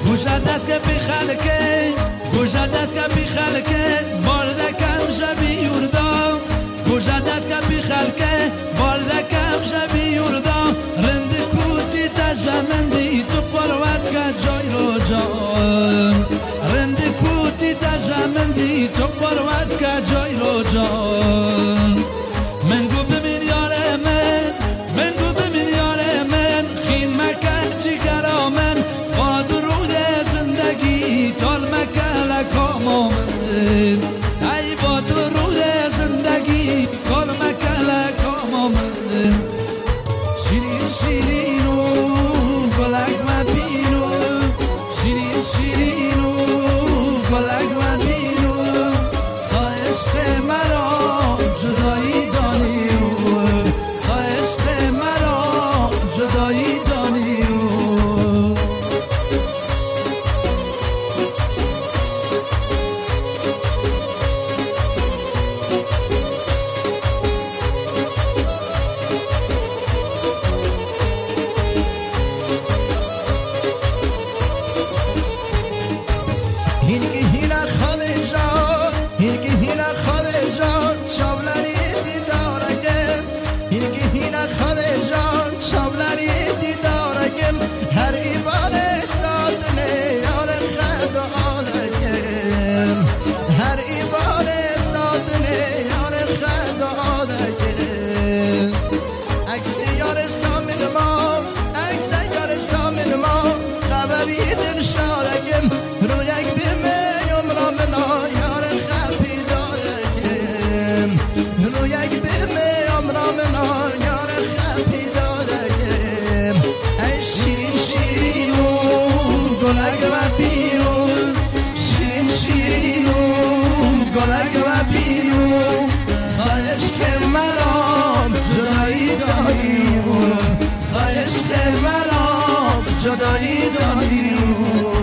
گوشت دست که بی خلکه گوشت دست که بی خلکه وارده کم شبی یوردا گوشت دست که بی خلکه وارده کم شبی یوردا رند کوتی تجمندی تو قروت که جای رو جان رند کوتی تجمندی تو قروت که جای رو جان من گو ببین یار من گو ببین یار من خین مکن چی کرامن با درود زندگی تال مکل کامو من ای با درود زندگی تال مکل کامو من شیرین شیرین و گلک و بینو شیرین شیرین و گلک و بینو سا عشق مرا جدایی دانی سا عشق مرا جدایی دانی هینا خالجان هینا خالجان شابلری دیدارگم هینا خالجان شابلری دیدارگم هر ایوان سادنه یار خد آدگم هر ایوان سادنه یار خد آدگم عکس یار سامن ما عکس یار سامن ما خبری دل شارگم رو یک بیمه امرامنا یار خبی دادگم رو یک بیمه امرامنا یار خبی دادگم ای شیرین شیرین و گلک و پیرو شیرین شیرین و گلک و پیرو سایش که مرام جدایی دادی سایش که مرام جدایی دادی